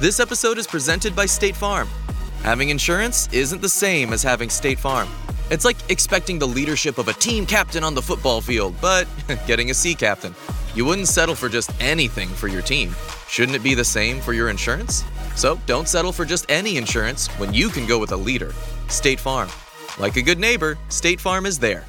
This episode is presented by State Farm. Having insurance isn't the same as having State Farm. It's like expecting the leadership of a team captain on the football field, but getting a sea captain. You wouldn't settle for just anything for your team. Shouldn't it be the same for your insurance? So don't settle for just any insurance when you can go with a leader. State Farm. Like a good neighbor, State Farm is there.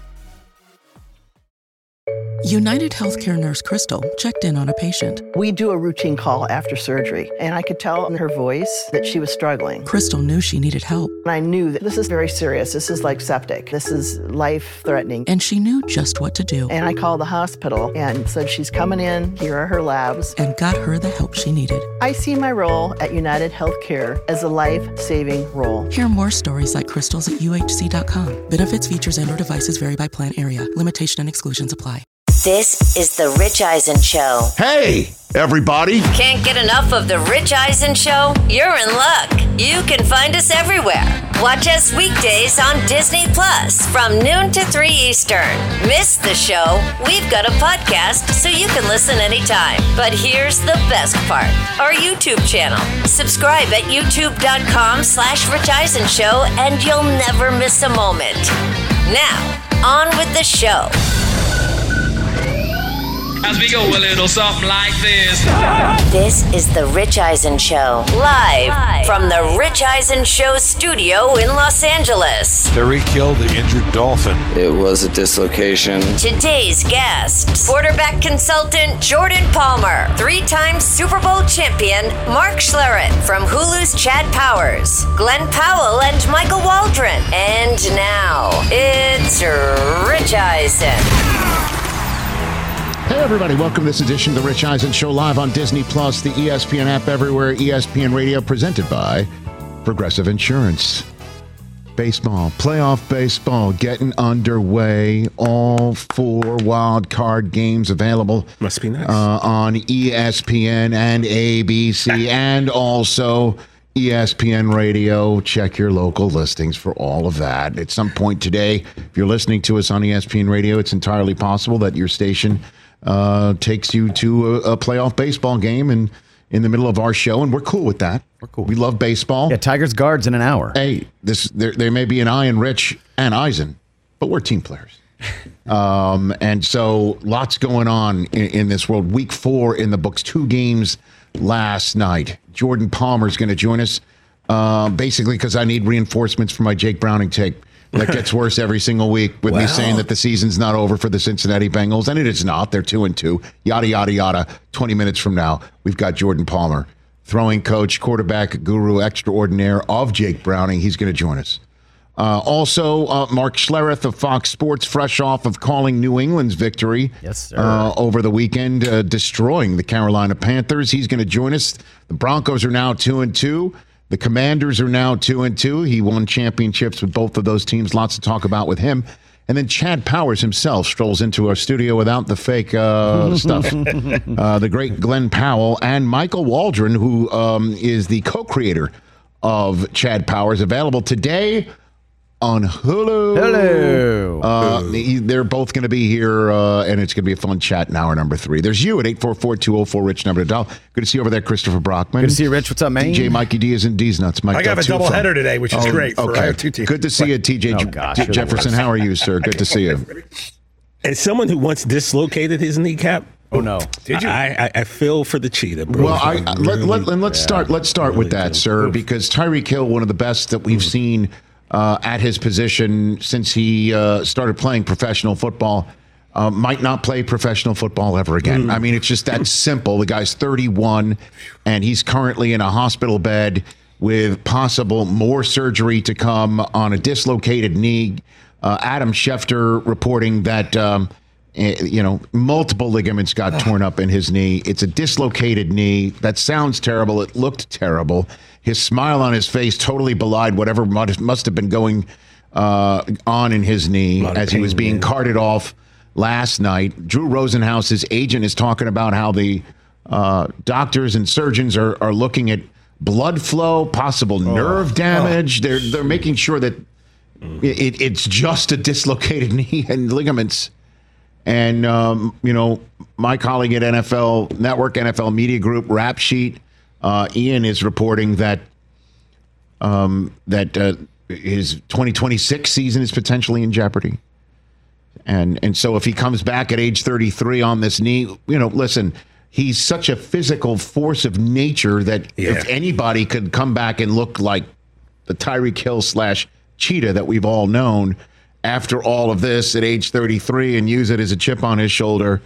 United Healthcare nurse Crystal checked in on a patient. We do a routine call after surgery, and I could tell in her voice that she was struggling. Crystal knew she needed help. And I knew that this is very serious. This is like septic. This is life-threatening. And she knew just what to do. And I called the hospital and said, she's coming in. Here are her labs. And got her the help she needed. I see my role at United Healthcare as a life-saving role. Hear more stories like Crystal's at UHC.com. Benefits, features, and/or devices vary by plan area. Limitation and exclusions apply. This is The Rich Eisen Show. Hey, everybody. Can't get enough of The Rich Eisen Show? You're in luck. You can find us everywhere. Watch us weekdays on Disney Plus from noon to 3 Eastern. Miss the show? We've got a podcast so you can listen anytime. But here's the best part. Our YouTube channel. Subscribe at youtube.com/Rich Eisen Show and you'll never miss a moment. Now, on with the show. As we go a little something like this. This is The Rich Eisen Show. Live from The Rich Eisen Show studio in Los Angeles. Terry killed the injured dolphin. It was a dislocation. Today's guests, quarterback consultant Jordan Palmer, three-time Super Bowl champion Mark Schlereth from Hulu's Chad Powers, Glenn Powell and Michael Waldron. And now, it's Rich Eisen. Hey, everybody. Welcome to this edition of The Rich Eisen Show, live on Disney Plus, the ESPN app everywhere, ESPN Radio, presented by Progressive Insurance. Baseball, playoff baseball, getting underway. All 4 wild card games available. Must be nice. On ESPN and ABC and also ESPN Radio. Check your local listings for all of that. At some point today, if you're listening to us on ESPN Radio, it's entirely possible that your station takes you to a playoff baseball game and in the middle of our show, and we're cool with that. We're cool. We love baseball. Yeah, Tigers guards in an hour. Hey, there may be an I in Rich and Eisen, but we're team players. And so lots going on in this world. Week 4 in the books, 2 games last night. Jordan Palmer is going to join us basically because I need reinforcements for my Jake Browning take. That gets worse every single week with me saying that the season's not over for the Cincinnati Bengals. And it is not. They're 2-2. Yada, yada, yada. 20 minutes from now, we've got Jordan Palmer, throwing coach, quarterback guru extraordinaire of Jake Browning. He's going to join us. Also, Mark Schlereth of Fox Sports, fresh off of calling New England's victory over the weekend, destroying the Carolina Panthers. He's going to join us. The Broncos are now 2-2. The Commanders are now 2-2. He won championships with both of those teams. Lots to talk about with him. And then Chad Powers himself strolls into our studio without the fake stuff. The great Glenn Powell and Michael Waldron, who is the co-creator of Chad Powers, available today on Hulu. Hello. They're both going to be here, and it's going to be a fun chat in hour number 3. There's you at 844-204-RICH, number to dial. Good to see you over there, Christopher Brockman. Good to see you, Rich. What's up, man? DJ Mikey D is in D's Nuts. Mike, I got a doubleheader today, which is great. Okay. I have 2 teams. Good to see you, TJ Jefferson. How are you, sir? Good to see you. As someone who once dislocated his kneecap, oh no! Did you? I feel for the cheetah, bro. Well, let's start with that, sir, because Tyreek Hill, one of the best that we've seen at his position since he started playing professional football, might not play professional football ever again. I mean, it's just that simple. The guy's 31, and he's currently in a hospital bed with possible more surgery to come on a dislocated knee. Adam Schefter reporting that multiple ligaments got torn up in his knee. It's a dislocated knee. That sounds terrible. It looked terrible. His smile on his face totally belied whatever must have been going on in his knee as he was being carted off last night. Drew Rosenhaus's agent is talking about how the doctors and surgeons are looking at blood flow, possible nerve damage. They're making sure that it's just a dislocated knee and ligaments. And, my colleague at NFL Network, NFL Media Group, Rap Sheet, Ian is reporting that his 2026 season is potentially in jeopardy. And so if he comes back at age 33 on this knee, listen, he's such a physical force of nature that if anybody could come back and look like the Tyreek Hill / Cheetah that we've all known after all of this at age 33 and use it as a chip on his shoulder,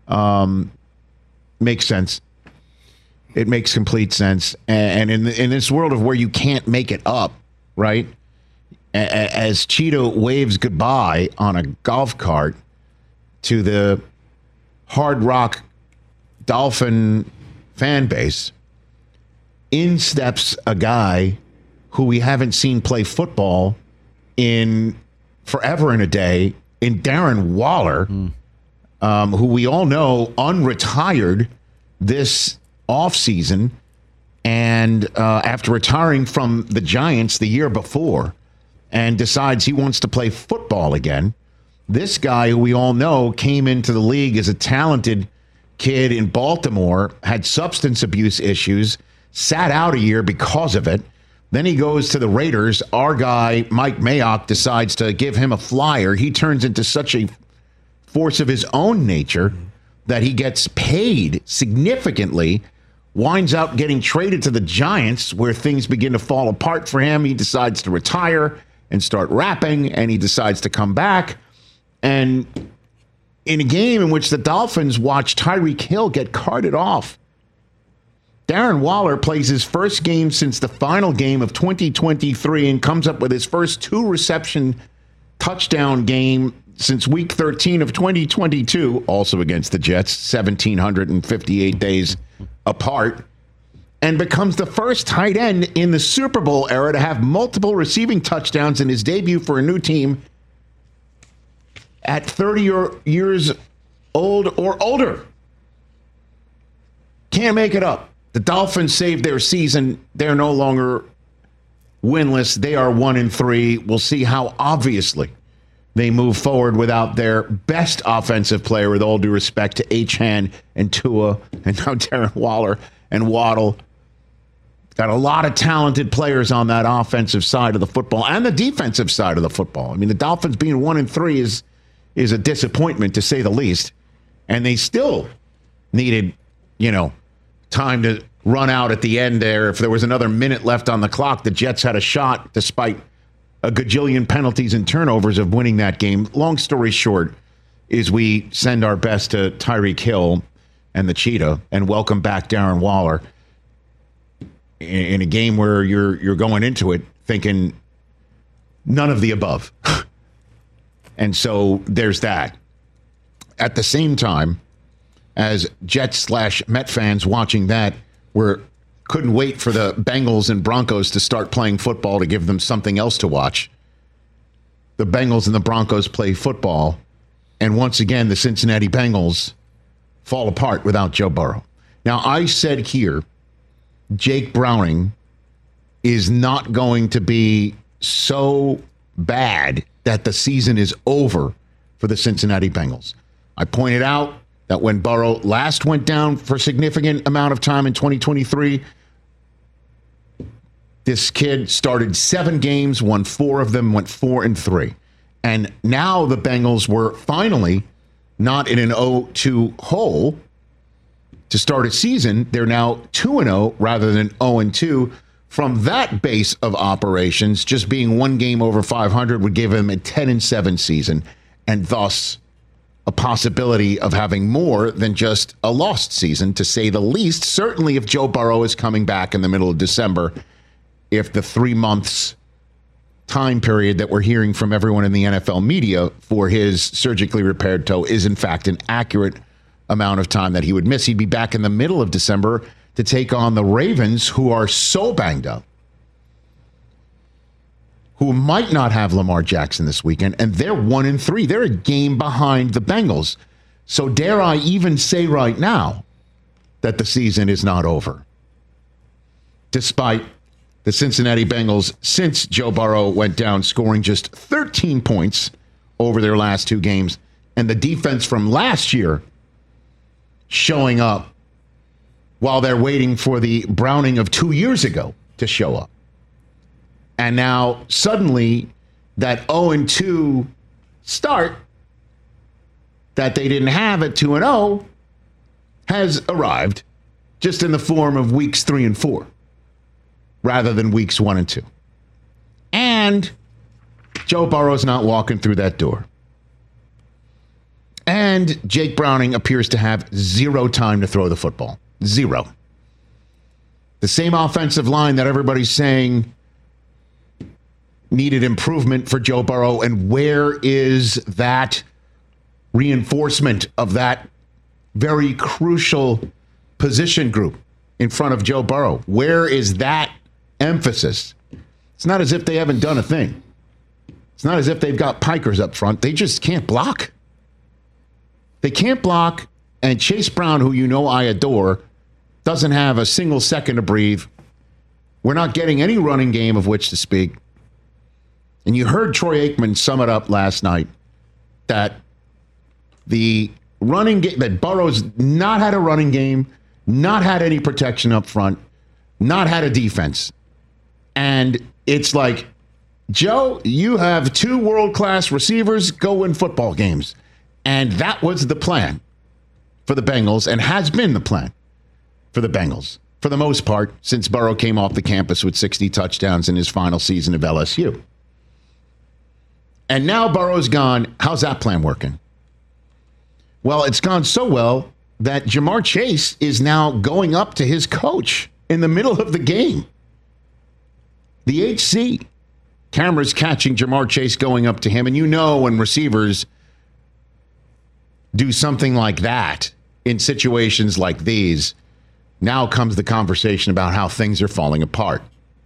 makes sense. It makes complete sense. And in this world of where you can't make it up, right? As Cheetah waves goodbye on a golf cart to the Hard Rock Dolphin fan base, in steps a guy who we haven't seen play football in forever and a day, in Darren Waller, who we all know unretired this offseason, and after retiring from the Giants the year before, and decides he wants to play football again. This guy, who we all know, came into the league as a talented kid in Baltimore, had substance abuse issues, sat out a year because of it. Then he goes to the Raiders. Our guy, Mike Mayock, decides to give him a flyer. He turns into such a force of his own nature that he gets paid significantly, winds up getting traded to the Giants, where things begin to fall apart for him. He decides to retire and start rapping, and he decides to come back. And in a game in which the Dolphins watch Tyreek Hill get carted off, Darren Waller plays his first game since the final game of 2023 and comes up with his first 2-reception touchdown game since week 13 of 2022, also against the Jets, 1,758 days apart, and becomes the first tight end in the Super Bowl era to have multiple receiving touchdowns in his debut for a new team at 30 years old or older. Can't make it up. The Dolphins saved their season. They're no longer winless. They are 1-3. We'll see how obviously they move forward without their best offensive player, with all due respect to Achane and Tua, and now Darren Waller and Waddle. Got a lot of talented players on that offensive side of the football and the defensive side of the football. I mean, the Dolphins being 1-3 is a disappointment, to say the least. And they still needed, time to run out at the end there. If there was another minute left on the clock, the Jets had a shot, despite a gajillion penalties and turnovers, of winning that game. Long story short is we send our best to Tyreek Hill and the Cheetah and welcome back Darren Waller in a game where you're going into it thinking none of the above. And so there's that. At the same time, as Jets / Met fans watching that, couldn't wait for the Bengals and Broncos to start playing football to give them something else to watch. The Bengals and the Broncos play football, and once again, the Cincinnati Bengals fall apart without Joe Burrow. Now, I said here, Jake Browning is not going to be so bad that the season is over for the Cincinnati Bengals. I pointed out that when Burrow last went down for a significant amount of time in 2023, this kid started 7 games, won 4 of them, went 4-3. And now the Bengals were finally not in an 0-2 hole to start a season. They're now 2-0 rather than 0-2. From that base of operations, just being 1 game over 500 would give him a 10-7 season, and thus a possibility of having more than just a lost season, to say the least. Certainly if Joe Burrow is coming back in the middle of December, if the 3 months time period that we're hearing from everyone in the NFL media for his surgically repaired toe is in fact an accurate amount of time that he would miss, he'd be back in the middle of December to take on the Ravens, who are so banged up, who might not have Lamar Jackson this weekend, and they're 1-3. They're a game behind the Bengals. So dare I even say right now that the season is not over, despite the Cincinnati Bengals, since Joe Burrow went down, scoring just 13 points over their last 2 games, and the defense from last year showing up while they're waiting for the Browning of 2 years ago to show up. And now suddenly that 0-2 start that they didn't have at 2-0 has arrived, just in the form of weeks 3 and 4 rather than weeks 1 and 2. And Joe Burrow's not walking through that door. And Jake Browning appears to have zero time to throw the football. Zero. The same offensive line that everybody's saying needed improvement for Joe Burrow. And where is that reinforcement of that very crucial position group in front of Joe Burrow? Where is that emphasis? It's not as if they haven't done a thing. It's not as if they've got pikers up front. They just can't block. They can't block, and Chase Brown, who you know I adore, doesn't have a single second to breathe. We're not getting any running game of which to speak. And you heard Troy Aikman sum it up last night that the running game, that Burrow's not had a running game, not had any protection up front, not had a defense. And it's like, Joe, you have 2 world-class receivers, go win football games. And that was the plan for the Bengals and has been the plan for the Bengals for the most part since Burrow came off the campus with 60 touchdowns in his final season of LSU. And now Burrow's gone. How's that plan working? Well, it's gone so well that Ja'Marr Chase is now going up to his coach in the middle of the game. The HC camera's catching Ja'Marr Chase going up to him. And you know when receivers do something like that in situations like these, now comes the conversation about how things are falling apart.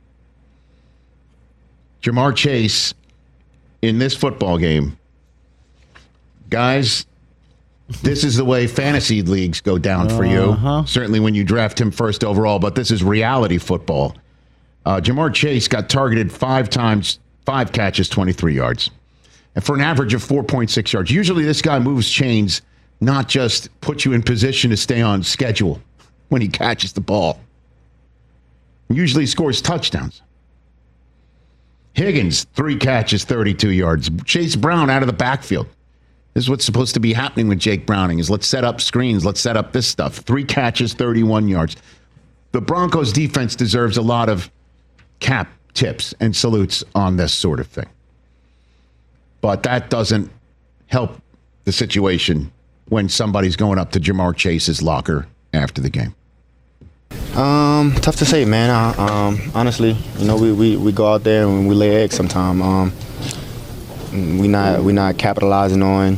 Ja'Marr Chase in this football game, guys, this is the way fantasy leagues go down for you. Certainly when you draft him first overall, but this is reality football. Ja'Marr Chase got targeted 5 times, 5 catches, 23 yards. And for an average of 4.6 yards. Usually this guy moves chains, not just put you in position to stay on schedule when he catches the ball. Usually he scores touchdowns. Higgins, 3 catches, 32 yards. Chase Brown out of the backfield. This is what's supposed to be happening with Jake Browning, is let's set up screens, let's set up this stuff. 3 catches, 31 yards. The Broncos defense deserves a lot of cap tips and salutes on this sort of thing. But that doesn't help the situation when somebody's going up to Ja'Marr Chase's locker after the game. Tough to say, man. Honestly, you know, we go out there and we lay eggs sometimes. We're not capitalizing on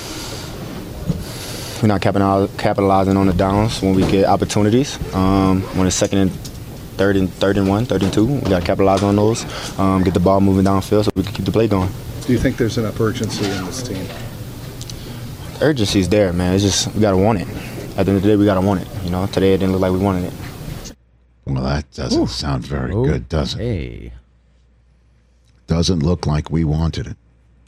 the downs when we get opportunities. When it's second and third and 1, third and 2, we got to capitalize on those. Get the ball moving downfield so we can keep the play going. Do you think there's enough urgency in this team? The urgency's there, man. It's just we got to want it. At the end of the day, we got to want it. You know, today it didn't look like we wanted it. Well, that doesn't sound very good, does it? Hey. Doesn't look like we wanted it.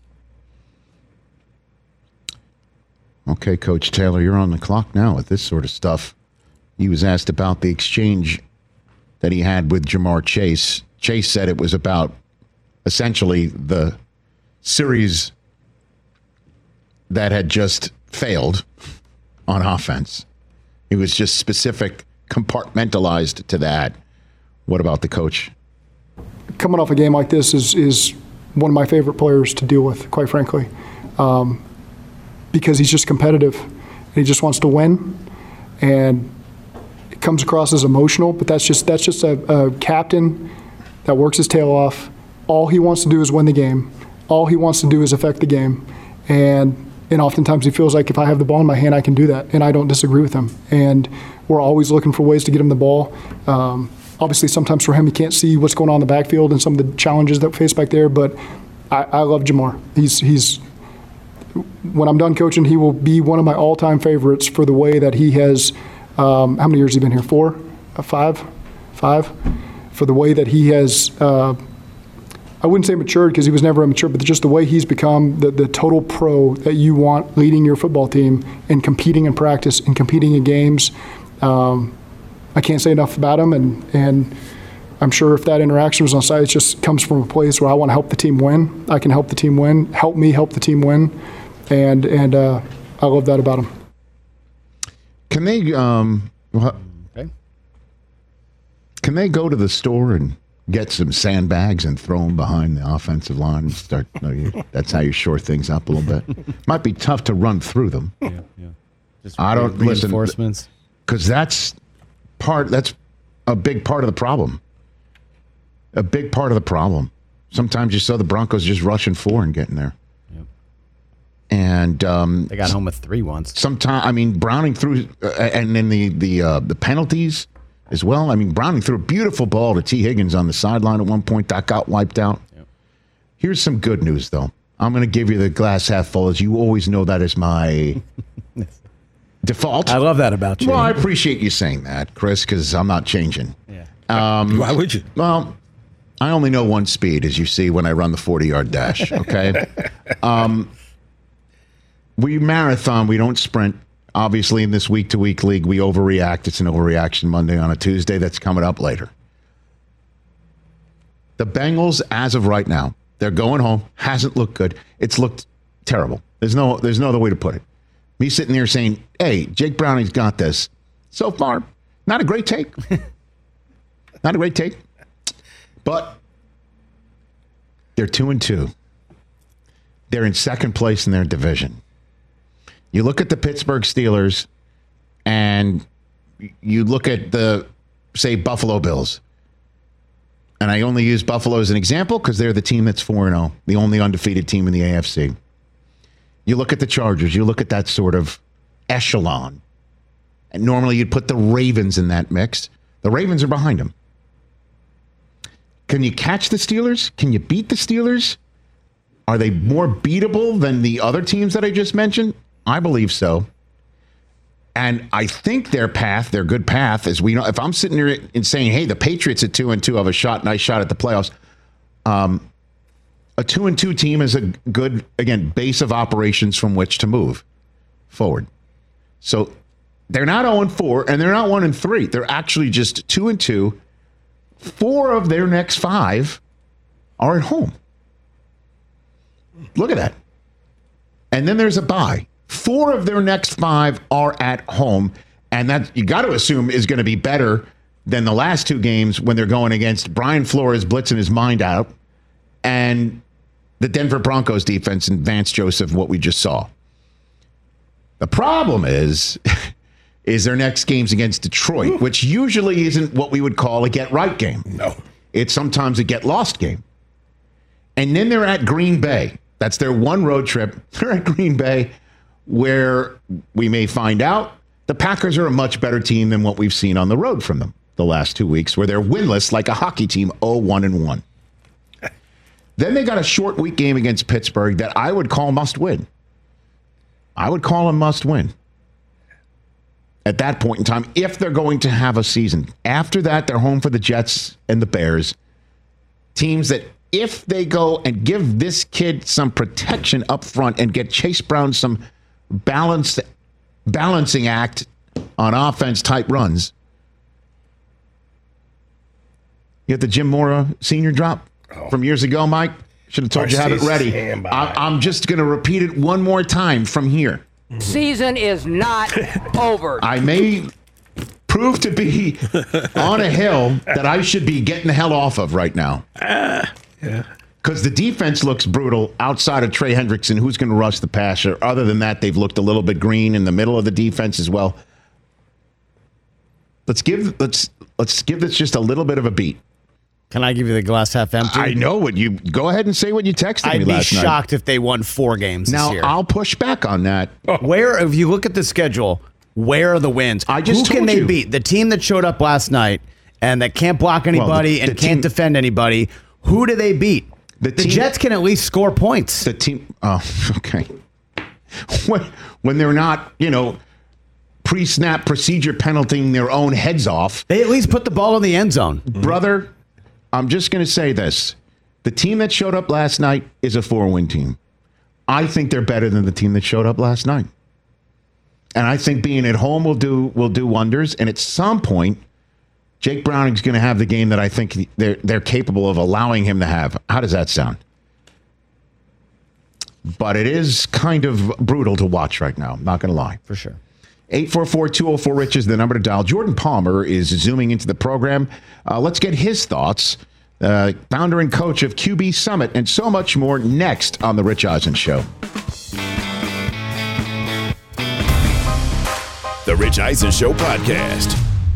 Okay, Coach Taylor, you're on the clock now with this sort of stuff. He was asked about the exchange that he had with Ja'Marr Chase. Chase said it was about essentially the series that had just failed on offense. It was just specific, compartmentalized to that. What about the coach? Coming off a game like this is one of my favorite players to deal with, quite frankly, because he's just competitive and he just wants to win, and it comes across as emotional. But that's just a captain that works his tail off. All he wants to do is win the game. All he wants to do is affect the game, and oftentimes he feels like if I have the ball in my hand, I can do that, and I don't disagree with him. And we're always looking for ways to get him the ball. Obviously, sometimes for him, he can't see what's going on in the backfield and some of the challenges that we face back there, but I love Ja'Marr. He's when I'm done coaching, he will be one of my all-time favorites for the way that he has, how many years has he been here? 4? 5? For the way that he has, I wouldn't say matured because he was never immature, but just the way he's become the total pro that you want leading your football team and competing in practice and competing in games. I can't say enough about him, and I'm sure if that interaction was on site, it just comes from a place where I want to help the team win. I can help the team win, help me help the team win, and I love that about him. Can they Can they go to the store and get some sandbags and throw them behind the offensive line and start? That's how you shore things up a little bit. Might be tough to run through them. Yeah. Just I don't listen reinforcements, because that's a big part of the problem. A big part of the problem. Sometimes you saw the Broncos just rushing 4 and getting there. Yep. And they got home with 3 once. Sometimes, I mean, Browning threw, and then the penalties as well. I mean, Browning threw a beautiful ball to T. Higgins on the sideline at one point. That got wiped out. Yep. Here's some good news, though. I'm going to give you the glass half full, as you always know that is my default. I love that about you. Well, I appreciate you saying that, Chris, because I'm not changing. Yeah. Why would you? Well, I only know one speed, as you see when I run the 40-yard dash, okay? We marathon, we don't sprint. Obviously, in this week-to-week league, we overreact. It's an overreaction Monday on a Tuesday. That's coming up later. The Bengals, as of right now, they're going home. Hasn't looked good. It's looked terrible. There's no other way to put it. Me sitting there saying, hey, Jake Browning's got this. So far, not a great take. Not a great take. But they're 2-2. They're in second place in their division. You look at the Pittsburgh Steelers and you look at the, say, Buffalo Bills. And I only use Buffalo as an example because they're the team that's 4-0, the only undefeated team in the AFC. You look at the Chargers, you look at that sort of echelon. And normally you'd put the Ravens in that mix. The Ravens are behind them. Can you catch the Steelers? Can you beat the Steelers? Are they more beatable than the other teams that I just mentioned? I believe so. And I think their good path, is we know, if I'm sitting here and saying, hey, the Patriots at 2-2 have a nice shot at the playoffs. A 2-2 team is a good, again, base of operations from which to move forward. So they're not 0-4 and they're not 1-3. They're actually just 2-2. 4 of their next 5 are at home. Look at that. And then there's a bye. 4 of their next 5 are at home. And that, you got to assume, is going to be better than the last 2 games when they're going against Brian Flores blitzing his mind out and the Denver Broncos defense and Vance Joseph, what we just saw. The problem is their next game's against Detroit, which usually isn't what we would call a get-right game. No. It's sometimes a get-lost game. And then they're at Green Bay. That's their one road trip. They're at Green Bay, where we may find out the Packers are a much better team than what we've seen on the road from them the last 2 weeks, where they're winless like a hockey team, 0-1-1. Then they got a short week game against Pittsburgh that I would call must-win. I would call a must-win at that point in time, if they're going to have a season. After that, they're home for the Jets and the Bears. Teams that, if they go and give this kid some protection up front and get Chase Brown some balancing act on offense type runs. You have the Jim Mora senior drop from years ago, Mike. Should have told you have it ready. I'm just going to repeat it one more time from here. Season is not over. I may prove to be on a hill that I should be getting the hell off of right now. Yeah. Because the defense looks brutal outside of Trey Hendrickson, who's going to rush the passer. Other than that, they've looked a little bit green in the middle of the defense as well. Let's give this just a little bit of a beat. Can I give you the glass half empty? I know what you. Go ahead and say what you texted me last night. I'd be shocked if they won 4 games this year. Now, I'll push back on that. Where, if you look at the schedule, where are the wins? Who can they beat? The team that showed up last night and that can't block anybody and can't defend anybody. Who do they beat? The Jets can at least score points. The team. Oh, okay. When they're not, pre-snap procedure penaltying their own heads off. They at least put the ball in the end zone. Brother, I'm just going to say this. The team that showed up last night is a 4-win team. I think they're better than the team that showed up last night. And I think being at home will do wonders. And at some point, Jake Browning's going to have the game that I think they're capable of allowing him to have. How does that sound? But it is kind of brutal to watch right now. I'm not going to lie. For sure. 844-204-RICH is the number to dial. Jordan Palmer is zooming into the program. Let's get his thoughts. Founder and coach of QB Summit and so much more next on The Rich Eisen Show. The Rich Eisen Show podcast.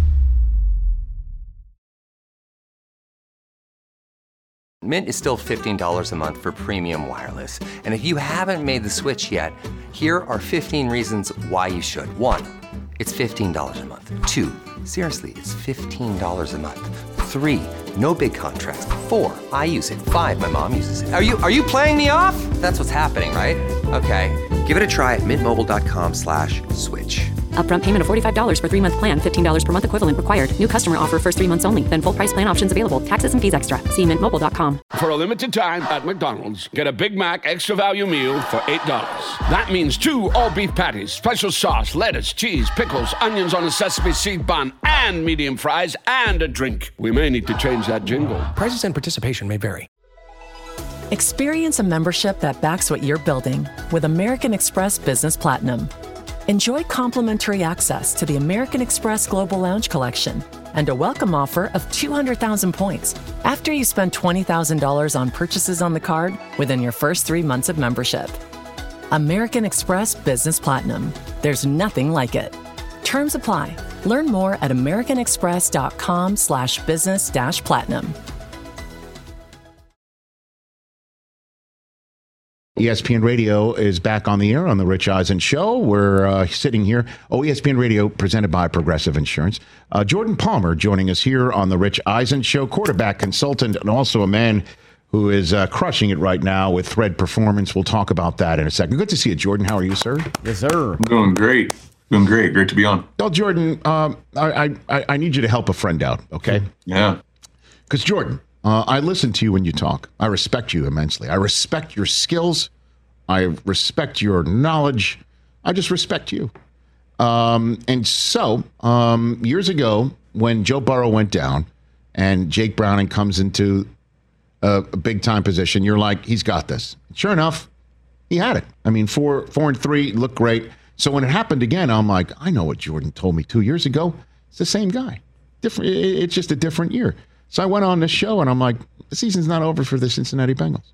Mint is still $15 a month for premium wireless. And if you haven't made the switch yet, here are 15 reasons why you should. 1, it's $15 a month. 2, seriously, it's $15 a month. 3, no big contracts. 4, I use it. 5, my mom uses it. Are you playing me off? That's what's happening, right? Okay, give it a try at mintmobile.com/switch. Upfront payment of $45 for 3-month plan, $15 per month equivalent required. New customer offer first 3 months only. Then full price plan options available. Taxes and fees extra. See mintmobile.com. For a limited time at McDonald's, get a Big Mac extra value meal for $8. That means 2 all-beef patties, special sauce, lettuce, cheese, pickles, onions on a sesame seed bun, and medium fries, and a drink. We may need to change that jingle. Prices and participation may vary. Experience a membership that backs what you're building with American Express Business Platinum. Enjoy complimentary access to the American Express Global Lounge Collection and a welcome offer of 200,000 points after you spend $20,000 on purchases on the card within your first 3 months of membership. American Express Business Platinum. There's nothing like it. Terms apply. Learn more at americanexpress.com/business-platinum. ESPN Radio is back on the air on the Rich Eisen Show. We're sitting here. ESPN Radio presented by Progressive Insurance. Jordan Palmer joining us here on the Rich Eisen Show, quarterback consultant and also a man who is crushing it right now with Thread Performance. We'll talk about that in a second. Good to see you, Jordan. How are you, sir? Yes, sir. I'm doing great. Great to be on. Well, Jordan, I need you to help a friend out, okay? Yeah. Because, Jordan, I listen to you when you talk. I respect you immensely. I respect your skills. I respect your knowledge. I just respect you. And so, years ago, when Joe Burrow went down and Jake Browning comes into a big-time position, you're like, he's got this. Sure enough, he had it. I mean, 4-3, looked great. So when it happened again, I'm like, I know what Jordan told me 2 years ago. It's the same guy. Different. It's just a different year. So I went on this show, and I'm like, the season's not over for the Cincinnati Bengals.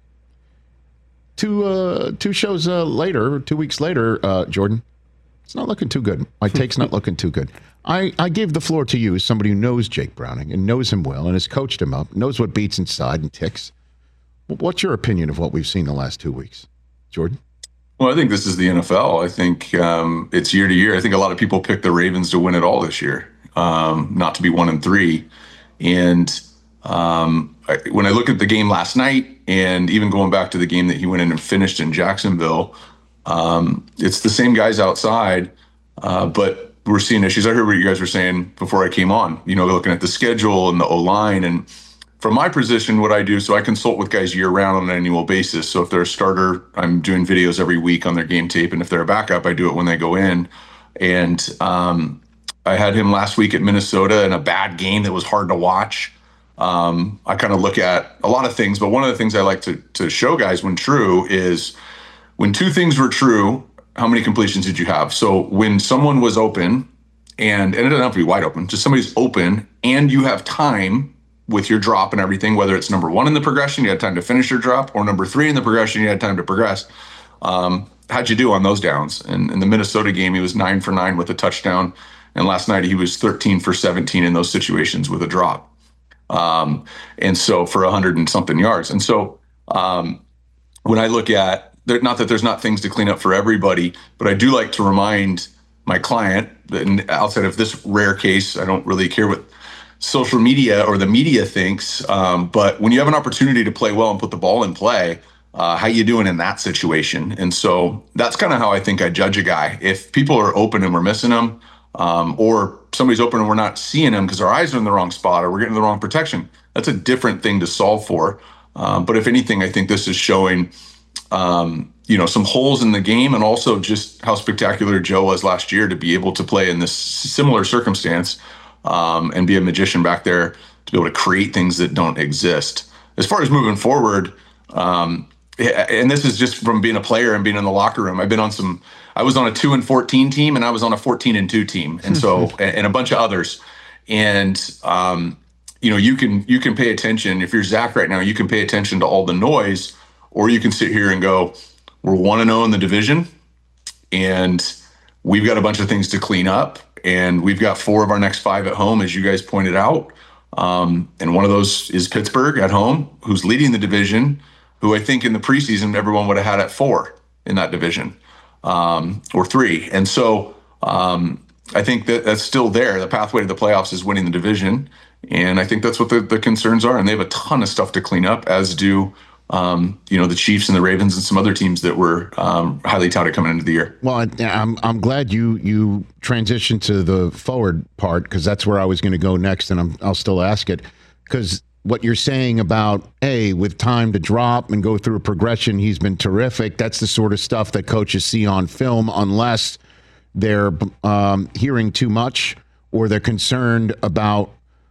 Two shows later, 2 weeks later, Jordan, it's not looking too good. My take's not looking too good. I give the floor to you as somebody who knows Jake Browning and knows him well and has coached him up, knows what beats inside and ticks. What's your opinion of what we've seen the last 2 weeks, Jordan? Well, I think this is the NFL. I think it's year to year. I think a lot of people picked the Ravens to win it all this year, not to be 1-3. And when I look at the game last night and even going back to the game that he went in and finished in Jacksonville, it's the same guys outside, but we're seeing issues. I heard what you guys were saying before I came on, looking at the schedule and the O-line. And from my position, what I do, so I consult with guys year round on an annual basis. So if they're a starter, I'm doing videos every week on their game tape. And if they're a backup, I do it when they go in. And I had him last week at Minnesota in a bad game that was hard to watch. I kind of look at a lot of things, but one of the things I like to show guys when true is when 2 things were true, how many completions did you have? So when someone was open, and it doesn't have to be wide open, just somebody's open and you have time with your drop and everything, whether it's number 1 in the progression, you had time to finish your drop, or number 3 in the progression, you had time to progress. How'd you do on those downs? And in the Minnesota game, he was 9 for 9 with a touchdown. And last night he was 13 for 17 in those situations with a drop. And so for 100 and something yards. And so when I look at, not that there's not things to clean up for everybody, but I do like to remind my client that outside of this rare case, I don't really care what social media or the media thinks. But when you have an opportunity to play well and put the ball in play, how you doing in that situation? And so that's kind of how I think I judge a guy. If people are open and we're missing them, or somebody's open and we're not seeing them because our eyes are in the wrong spot or we're getting the wrong protection, that's a different thing to solve for. But if anything, I think this is showing, some holes in the game, and also just how spectacular Joe was last year to be able to play in this similar circumstance and be a magician back there to be able to create things that don't exist. As far as moving forward, and this is just from being a player and being in the locker room. I was on a 2-14 team, and I was on a 14-2 team, and so and a bunch of others. And you can pay attention. If you're Zach right now, you can pay attention to all the noise, or you can sit here and go, we're 1-0 in the division, and we've got a bunch of things to clean up, and we've got 4 of our next 5 at home, as you guys pointed out. And one of those is Pittsburgh at home, who's leading the division, who I think in the preseason everyone would have had at 4 in that division, or 3. And so I think that's still there. The pathway to the playoffs is winning the division. And I think that's what the concerns are. And they have a ton of stuff to clean up, as do the Chiefs and the Ravens and some other teams that were highly touted coming into the year. Well, I'm glad you transitioned to the forward part, because that's where I was going to go next, and I'll still ask it, because what you're saying about, with time to drop and go through a progression, he's been terrific. That's the sort of stuff that coaches see on film, unless they're hearing too much or they're concerned about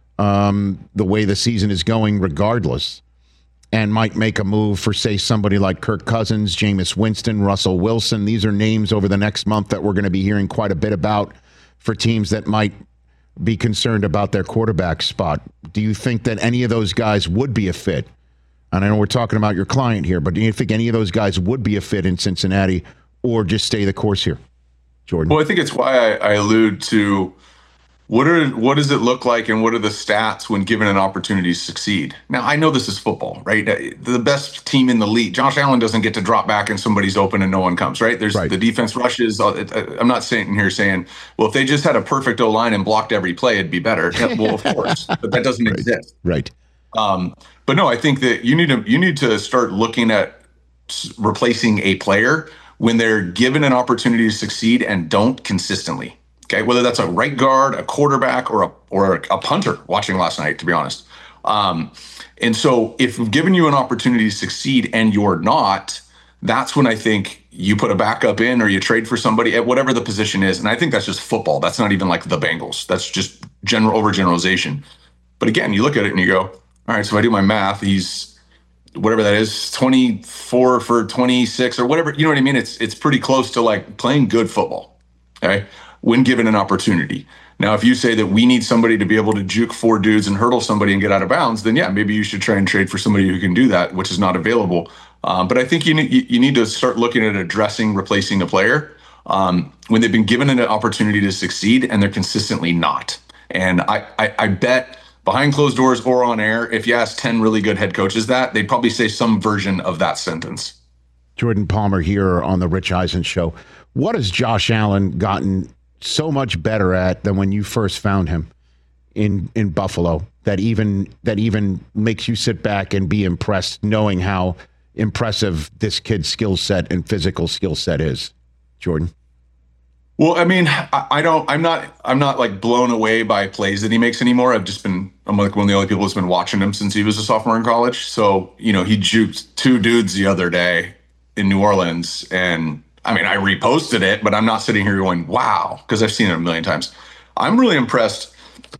the way the season is going regardless, and might make a move for, say, somebody like Kirk Cousins, Jameis Winston, Russell Wilson. These are names over the next month that we're going to be hearing quite a bit about for teams that might be concerned about their quarterback spot. Do you think that any of those guys would be a fit? And I know we're talking about your client here, but do you think any of those guys would be a fit in Cincinnati, or just stay the course here, Jordan? Well, I think it's why I allude to what does it look like, and what are the stats when given an opportunity to succeed? Now, I know this is football, right? The best team in the league, Josh Allen doesn't get to drop back and somebody's open and no one comes, right? The defense rushes. I'm not sitting here saying, well, if they just had a perfect O-line and blocked every play, it'd be better. Well, of course, but that doesn't exist. Right. But no, I think that you need to start looking at replacing a player when they're given an opportunity to succeed and don't consistently. Okay, whether that's a right guard, a quarterback, or a punter watching last night, to be honest. And so if we've given you an opportunity to succeed and you're not, that's when I think you put a backup in, or you trade for somebody at whatever the position is. And I think that's just football. That's not even like the Bengals. That's just overgeneralization. But again, you look at it and you go, all right, so if I do my math, he's whatever that is, 24 for 26 or whatever. You know what I mean? It's pretty close to like playing good football. Okay. When given an opportunity. Now, if you say that we need somebody to be able to juke 4 dudes and hurdle somebody and get out of bounds, then yeah, maybe you should try and trade for somebody who can do that, which is not available. But I think you need to start looking at replacing a player when they've been given an opportunity to succeed and they're consistently not. And I bet behind closed doors or on air, if you ask 10 really good head coaches that, they'd probably say some version of that sentence. Jordan Palmer here on the Rich Eisen Show. What has Josh Allen gotten so much better at than when you first found him in Buffalo, that even makes you sit back and be impressed, knowing how impressive this kid's skill set and physical skill set is, Jordan? Well, I mean, I'm not like blown away by plays that he makes anymore. I'm like one of the only people who's been watching him since he was a sophomore in college. So, he juked 2 dudes the other day in New Orleans, and I mean, I reposted it, but I'm not sitting here going, wow, because I've seen it a million times. I'm really impressed,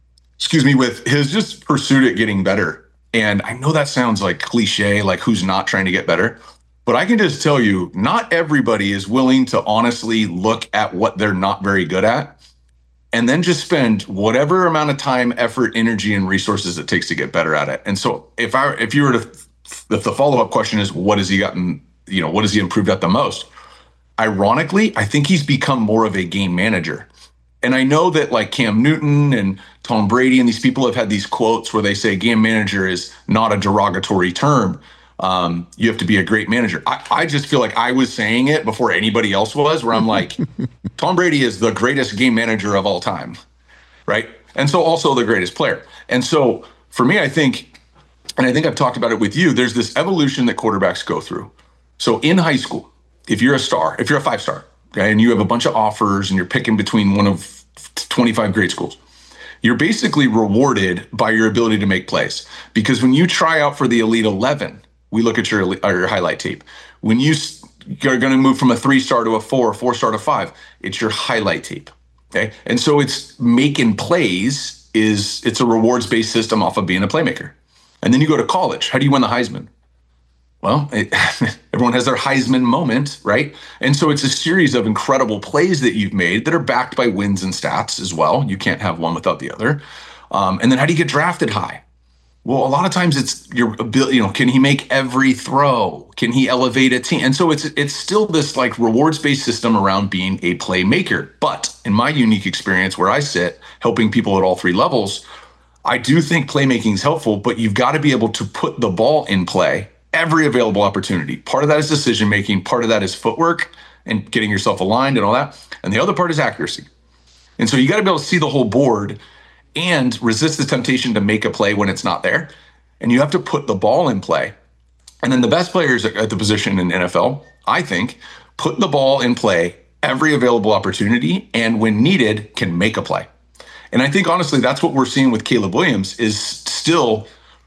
with his just pursuit at getting better. And I know that sounds like cliche, like who's not trying to get better, but I can just tell you, not everybody is willing to honestly look at what they're not very good at and then just spend whatever amount of time, effort, energy, and resources it takes to get better at it. And so if the follow-up question is, what has he gotten, what has he improved at the most? Ironically, I think he's become more of a game manager. And I know that like Cam Newton and Tom Brady and these people have had these quotes where they say game manager is not a derogatory term. You have to be a great manager. I just feel like I was saying it before anybody else was, where I'm like, Tom Brady is the greatest game manager of all time, right? And so also the greatest player. And so for me, I think I've talked about it with you, there's this evolution that quarterbacks go through. So in high school, if you're a 5-star, okay, and you have a bunch of offers and you're picking between one of 25 grade schools, you're basically rewarded by your ability to make plays. Because when you try out for the Elite 11, we look at your highlight tape. When you're going to move from a 3-star to a 4-star to 5, it's your highlight tape, okay? And so it's making plays it's a rewards-based system off of being a playmaker. And then you go to college. How do you win the Heisman? Well, everyone has their Heisman moment, right? And so it's a series of incredible plays that you've made that are backed by wins and stats as well. You can't have one without the other. And then how do you get drafted high? Well, a lot of times it's your ability, can he make every throw? Can he elevate a team? And so it's still this like rewards-based system around being a playmaker. But in my unique experience where I sit, helping people at all three levels, I do think playmaking is helpful, but you've got to be able to put the ball in play every available opportunity. Part of that is decision-making. Part of that is footwork and getting yourself aligned and all that. And the other part is accuracy. And so you got to be able to see the whole board and resist the temptation to make a play when it's not there. And you have to put the ball in play. And then the best players at the position in NFL, I think, put the ball in play every available opportunity and when needed can make a play. And I think, honestly, that's what we're seeing with Caleb Williams is still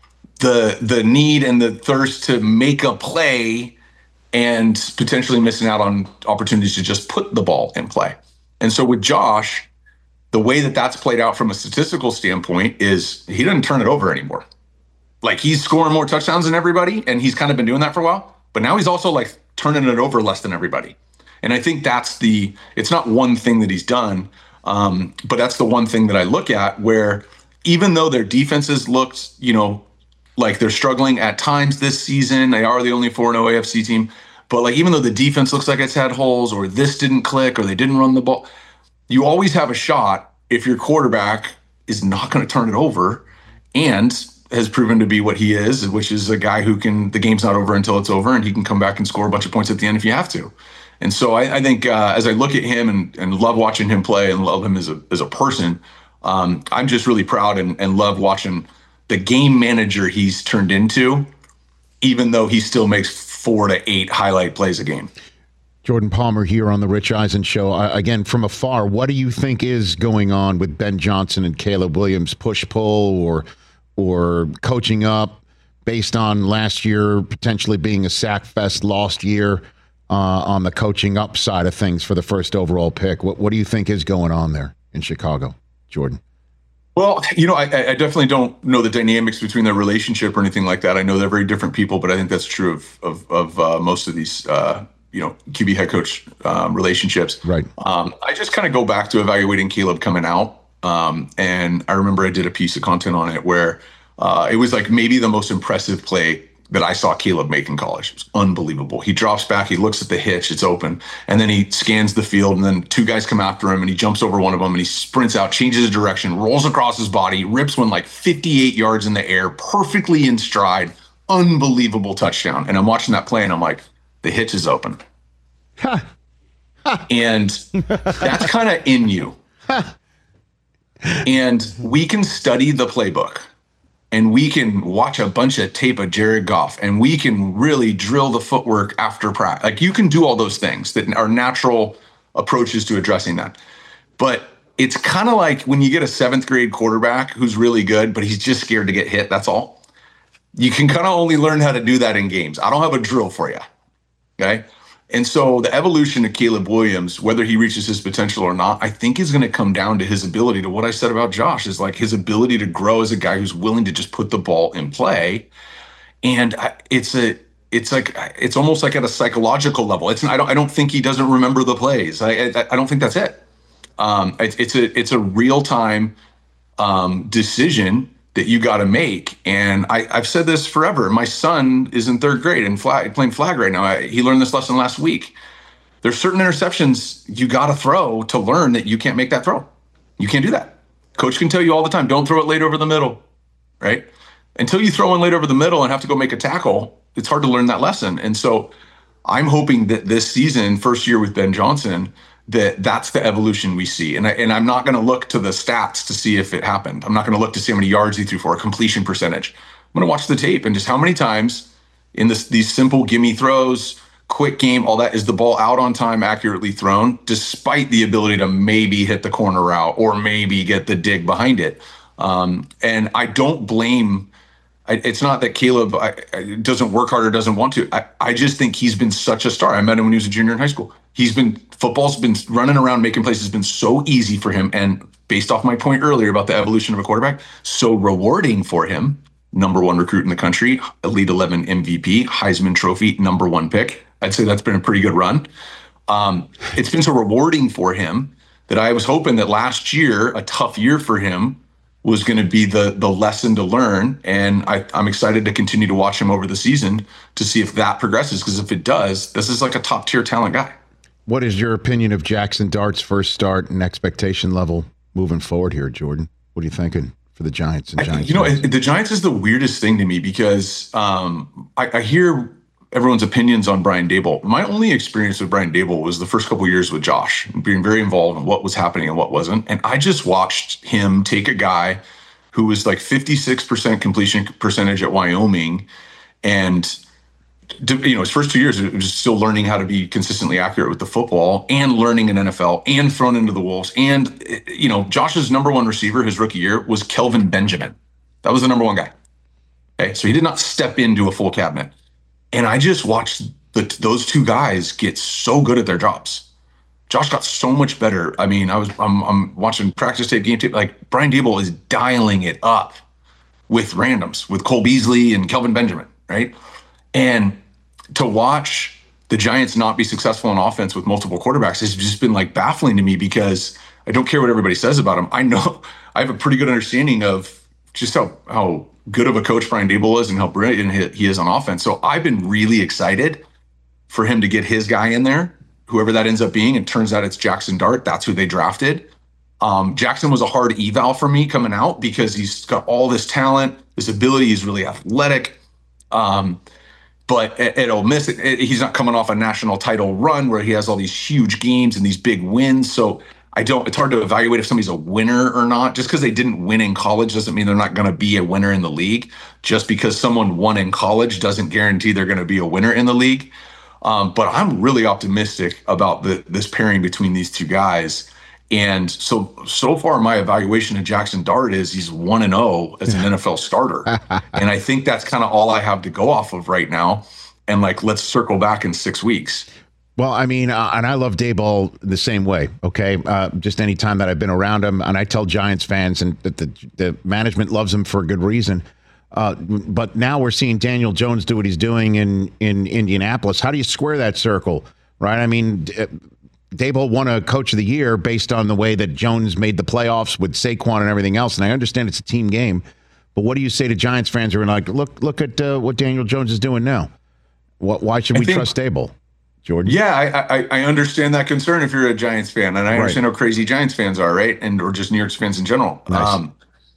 the need and the thirst to make a play and potentially missing out on opportunities to just put the ball in play. And so with Josh, the way that that's played out from a statistical standpoint is he doesn't turn it over anymore. Like he's scoring more touchdowns than everybody, and he's kind of been doing that for a while. But now he's also like turning it over less than everybody. And I think it's not one thing that he's done, but that's the one thing that I look at where even though their defenses looked, like they're struggling at times this season, they are the only 4-0 AFC team. But like even though the defense looks like it's had holes or this didn't click or they didn't run the ball, you always have a shot if your quarterback is not going to turn it over and has proven to be what he is, which is a guy who the game's not over until it's over and he can come back and score a bunch of points at the end if you have to. And so I think as I look at him and love watching him play and love him as a person, I'm just really proud and love watching the game manager he's turned into, even though he still makes 4 to 8 highlight plays a game. Jordan Palmer here on the Rich Eisen Show. Again, from afar, what do you think is going on with Ben Johnson and Caleb Williams? Push-pull or coaching up based on last year potentially being a sack fest, lost year on the coaching up side of things for the first overall pick? What do you think is going on there in Chicago, Jordan? Well, I definitely don't know the dynamics between their relationship or anything like that. I know they're very different people, but I think that's true of most of these QB head coach relationships. Right. I just kind of go back to evaluating Caleb coming out. And I remember I did a piece of content on it where it was like maybe the most impressive play that I saw Caleb make in college. It was unbelievable. He drops back, he looks at the hitch, it's open, and then he scans the field, and then 2 guys come after him, and he jumps over one of them, and he sprints out, changes his direction, rolls across his body, rips one like 58 yards in the air, perfectly in stride, unbelievable touchdown. And I'm watching that play, and I'm like, the hitch is open. And that's kind of in you. And we can study the playbook. And we can watch a bunch of tape of Jared Goff, and we can really drill the footwork after practice. Like you can do all those things that are natural approaches to addressing that. But it's kind of like when you get a 7th grade quarterback who's really good, but he's just scared to get hit. That's all. You can kind of only learn how to do that in games. I don't have a drill for you. Okay. And so the evolution of Caleb Williams, whether he reaches his potential or not, I think is going to come down to his ability to what I said about Josh is like his ability to grow as a guy who's willing to just put the ball in play. And it's almost like at a psychological level. I don't think he doesn't remember the plays. I don't think that's it. It's a real time decision that you got to make. And I've said this forever. My son is in 3rd grade and playing flag right now. He learned this lesson last week. There's certain interceptions you got to throw to learn that you can't make that throw. You can't do that. Coach can tell you all the time, don't throw it late over the middle, right? Until you throw in late over the middle and have to go make a tackle, it's hard to learn that lesson. And so I'm hoping that this season, first year with Ben Johnson, that's the evolution we see. And I'm not going to look to the stats to see if it happened. I'm not going to look to see how many yards he threw for, a completion percentage. I'm going to watch the tape and just how many times in these simple gimme throws, quick game, all that, is the ball out on time, accurately thrown, despite the ability to maybe hit the corner route or maybe get the dig behind it. And I don't blame. It's not that Caleb doesn't work hard or doesn't want to. I just think he's been such a star. I met him when he was a junior in high school. Football's been running around making plays has been so easy for him. And based off my point earlier about the evolution of a quarterback, so rewarding for him. Number 1 recruit in the country, Elite 11 MVP, Heisman Trophy, number 1 pick. I'd say that's been a pretty good run. It's been so rewarding for him that I was hoping that last year, a tough year for him, was going to be the lesson to learn. And I'm excited to continue to watch him over the season to see if that progresses. Because if it does, this is like a top tier talent guy. What is your opinion of Jackson Dart's first start and expectation level moving forward here, Jordan? What are you thinking for the Giants and Giants? The Giants is the weirdest thing to me because I hear everyone's opinions on Brian Daboll. My only experience with Brian Daboll was the first couple of years with Josh, being very involved in what was happening and what wasn't. And I just watched him take a guy who was like 56% completion percentage at Wyoming, and his first 2 years, it was still learning how to be consistently accurate with the football and learning in NFL and thrown into the wolves. And, Josh's number 1 receiver his rookie year was Kelvin Benjamin. That was the number 1 guy. Okay, so he did not step into a full cabinet. And I just watched those 2 guys get so good at their jobs. Josh got so much better. I mean, I'm watching practice tape, game tape. Like Brian Daboll is dialing it up with randoms, with Cole Beasley and Kelvin Benjamin, right? And to watch the Giants not be successful in offense with multiple quarterbacks has just been like baffling to me, because I don't care what everybody says about him. I know I have a pretty good understanding of just how good of a coach Brian Daboll is and how brilliant he is on offense. So I've been really excited for him to get his guy in there, whoever that ends up being. It turns out it's Jackson Dart. That's who they drafted. Jackson was a hard eval for me coming out because he's got all this talent, this ability. He's really athletic. But at Ole Miss, he's not coming off a national title run where he has all these huge games and these big wins. So it's hard to evaluate if somebody's a winner or not. Just because they didn't win in college doesn't mean they're not going to be a winner in the league. Just because someone won in college doesn't guarantee they're going to be a winner in the league. But I'm really optimistic about this pairing between these 2 guys. And so far, my evaluation of Jackson Dart is he's 1-0 as an NFL starter. And I think that's kind of all I have to go off of right now. And let's circle back in 6 weeks. Well, I mean, and I love Daboll the same way, okay? Just any time that I've been around him, and I tell Giants fans and that the management loves him for a good reason. But now we're seeing Daniel Jones do what he's doing in Indianapolis. How do you square that circle, right? I mean, Daboll won a Coach of the Year based on the way that Jones made the playoffs with Saquon and everything else, and I understand it's a team game. But what do you say to Giants fans who are like, look at what Daniel Jones is doing now? Why should we trust Daboll? Jordan? Yeah, I understand that concern if you're a Giants fan, and I understand how crazy Giants fans are, right? Or just New York fans in general. Nice.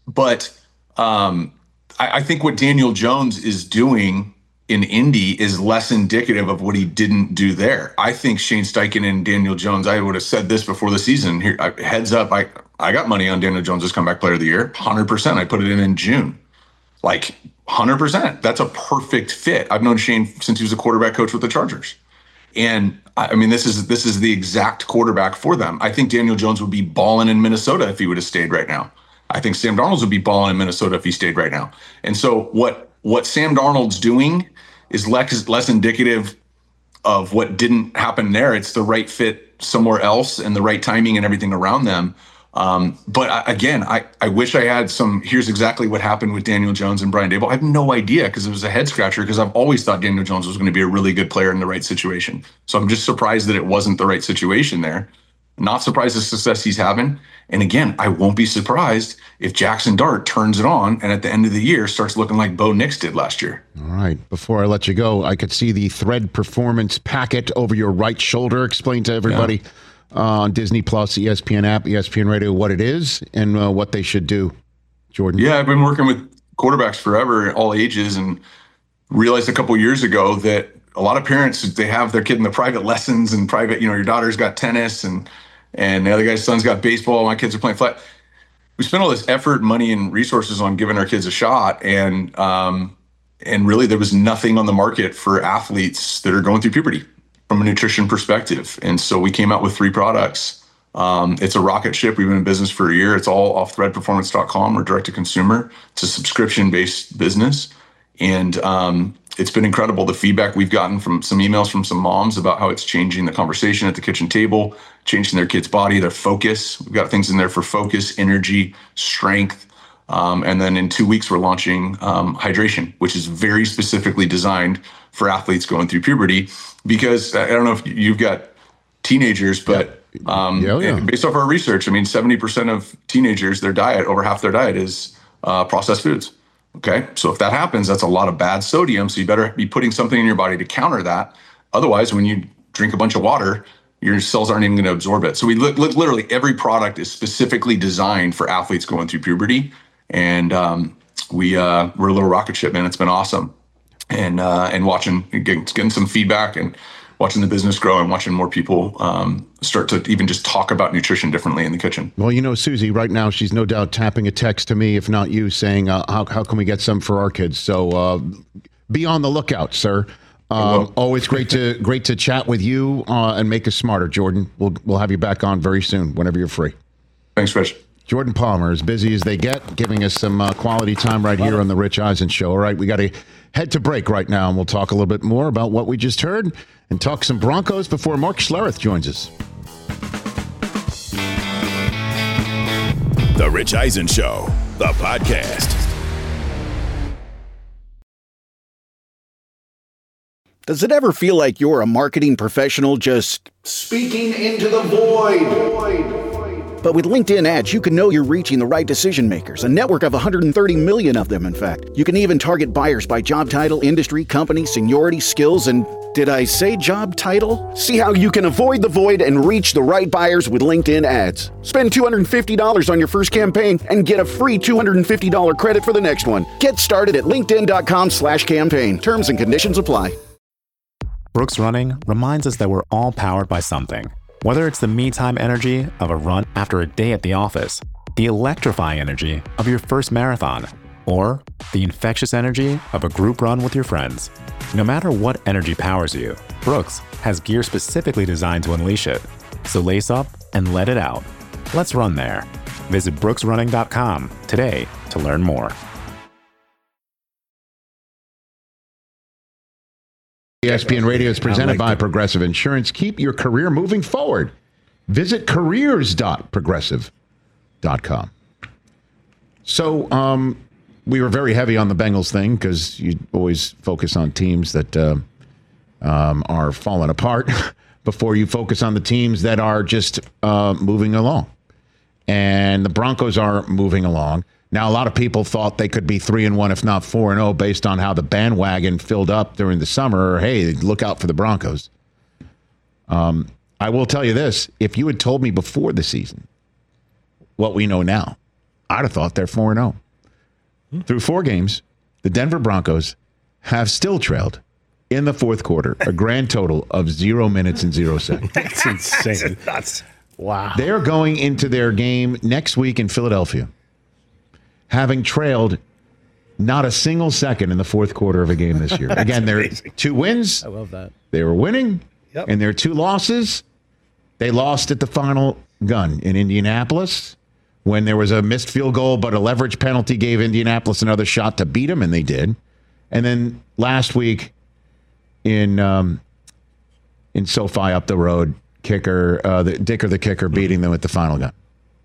I think what Daniel Jones is doing in Indy is less indicative of what he didn't do there. I think Shane Steichen and Daniel Jones, I would have said this before the season. Here, heads up, I got money on Daniel Jones as comeback player of the year, 100%. I put it in June. 100%. That's a perfect fit. I've known Shane since he was a quarterback coach with the Chargers. And I mean, this is the exact quarterback for them. I think Daniel Jones would be balling in Minnesota if he would have stayed right now. I think Sam Darnold would be balling in Minnesota if he stayed right now. And so what Sam Darnold's doing is less indicative of what didn't happen there. It's the right fit somewhere else and the right timing and everything around them. But again, I wish I had here's exactly what happened with Daniel Jones and Brian Daboll. I have no idea, because it was a head scratcher, because I've always thought Daniel Jones was going to be a really good player in the right situation. So I'm just surprised that it wasn't the right situation there. Not surprised the success he's having. And again, I won't be surprised if Jackson Dart turns it on and at the end of the year starts looking like Bo Nix did last year. All right. Before I let you go, I could see the Thread Performance packet over your right shoulder. Explain to everybody on Disney Plus, ESPN app, ESPN Radio, what it is and what they should do. Jordan? Yeah, I've been working with quarterbacks forever, all ages, and realized a couple years ago that a lot of parents, they have their kid in the private lessons and private, your daughter's got tennis and the other guy's son's got baseball. My kids are playing flat. We spent all this effort, money, and resources on giving our kids a shot. And really there was nothing on the market for athletes that are going through puberty from a nutrition perspective. And so we came out with 3 products. It's a rocket ship. We've been in business for a year. It's all off threadperformance.com or direct to consumer. It's a subscription-based business. And it's been incredible, the feedback we've gotten from some emails from some moms about how it's changing the conversation at the kitchen table, changing their kids' body, their focus. We've got things in there for focus, energy, strength. And then in 2 weeks, we're launching hydration, which is very specifically designed for athletes going through puberty. Because I don't know if you've got teenagers, but based off our research, I mean, 70% of teenagers, their diet, over half their diet is processed foods. Okay, so if that happens, that's a lot of bad sodium. So you better be putting something in your body to counter that. Otherwise, when you drink a bunch of water, your cells aren't even going to absorb it. So we literally every product is specifically designed for athletes going through puberty. And we're a little rocket ship, man. It's been awesome. And watching, getting some feedback and watching the business grow and watching more people start to even just talk about nutrition differently in the kitchen. Well, you know, Susie, right now, she's no doubt tapping a text to me, if not you, saying, how can we get some for our kids? So be on the lookout, sir. Always great to chat with you and make us smarter, Jordan. We'll have you back on very soon, whenever you're free. Thanks, Rich. Jordan Palmer, as busy as they get, giving us some quality time right here on the Rich Eisen Show. All right, we got to head to break right now, and we'll talk a little bit more about what we just heard and talk some Broncos before Mark Schlereth joins us. The Rich Eisen Show, the podcast. Does it ever feel like you're a marketing professional just speaking into the void? But with LinkedIn ads, you can know you're reaching the right decision makers, a network of 130 million of them, in fact. You can even target buyers by job title, industry, company, seniority, skills, and did I say job title? See how you can avoid the void and reach the right buyers with LinkedIn ads. Spend $250 on your first campaign and get a free $250 credit for the next one. Get started at linkedin.com/campaign. Terms and conditions apply. Brooks Running reminds us that we're all powered by something. Whether it's the me-time energy of a run after a day at the office, the electrifying energy of your first marathon, or the infectious energy of a group run with your friends. No matter what energy powers you, Brooks has gear specifically designed to unleash it. So lace up and let it out. Let's run there. Visit brooksrunning.com today to learn more. ESPN Radio is presented by Progressive Insurance. Keep your career moving forward. Visit careers.progressive.com. So we were very heavy on the Bengals thing because you always focus on teams that are falling apart before you focus on the teams that are just moving along. And the Broncos are moving along. Now, a lot of people thought they could be 3-1, if not 4-0, based on how the bandwagon filled up during the summer. Hey, look out for the Broncos. I will tell you this. If you had told me before the season what we know now, I'd have thought they're 4-0. Through 4 games, the Denver Broncos have still trailed in the fourth quarter a grand total of 0 minutes and 0 seconds. That's insane. That's wow. They're going into their game next week in Philadelphia, having trailed not a single second in the fourth quarter of a game this year. Again, they're 2 wins. I love that. They were winning. Yep. And their 2 losses, they lost at the final gun in Indianapolis when there was a missed field goal, but a leverage penalty gave Indianapolis another shot to beat them, and they did. And then last week in SoFi up the road, Dicker the kicker beating them at the final gun.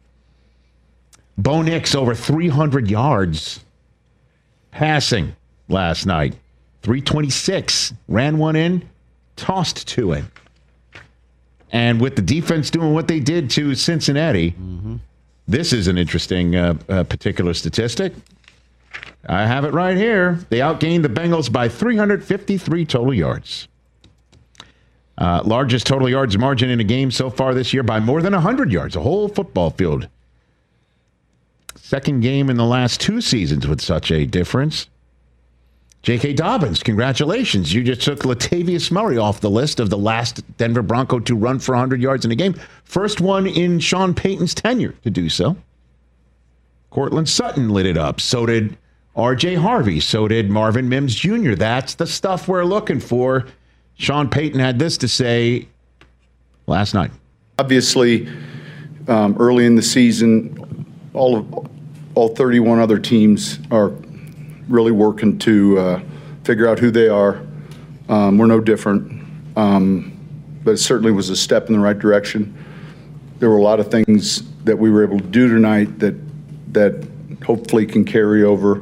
Bo Nix over 300 yards passing last night. 326. Ran 1 in, tossed 2 in. And with the defense doing what they did to Cincinnati, this is an interesting particular statistic. I have it right here. They outgained the Bengals by 353 total yards. Largest total yards margin in a game so far this year by more than 100 yards. A whole football field. Second game in the last 2 seasons with such a difference. J.K. Dobbins, congratulations. You just took Latavius Murray off the list of the last Denver Bronco to run for 100 yards in a game. First one in Sean Payton's tenure to do so. Cortland Sutton lit it up. So did R.J. Harvey. So did Marvin Mims Jr. That's the stuff we're looking for. Sean Payton had this to say last night. Obviously, early in the season, all 31 other teams are really working to figure out who they are. We're no different, but it certainly was a step in the right direction. There were a lot of things that we were able to do tonight that hopefully can carry over.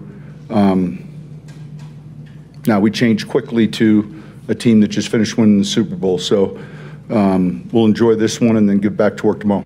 Now, we changed quickly to a team that just finished winning the Super Bowl, so we'll enjoy this one and then get back to work tomorrow.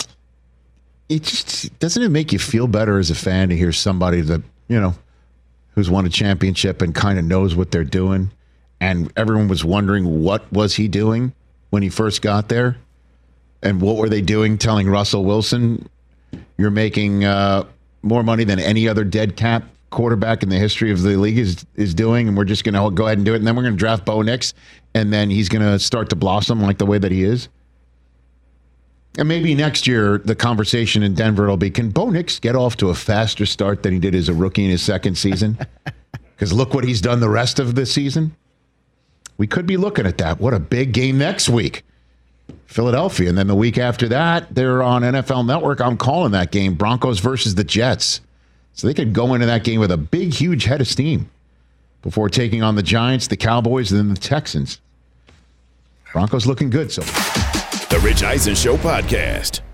Doesn't it make you feel better as a fan to hear somebody that, who's won a championship and kind of knows what they're doing, and everyone was wondering what was he doing when he first got there, and what were they doing telling Russell Wilson, you're making more money than any other dead cap quarterback in the history of the league is doing, and we're just going to go ahead and do it, and then we're going to draft Bo Nix, and then he's going to start to blossom like the way that he is. And maybe next year the conversation in Denver will be, can Bo Nix get off to a faster start than he did as a rookie in his second season? Because look what he's done the rest of the season. We could be looking at that. What a big game next week. Philadelphia. And then the week after that, they're on NFL Network. I'm calling that game, Broncos versus the Jets. So they could go into that game with a big, huge head of steam before taking on the Giants, the Cowboys, and then the Texans. Broncos looking good so far. The Rich Eisen Show podcast.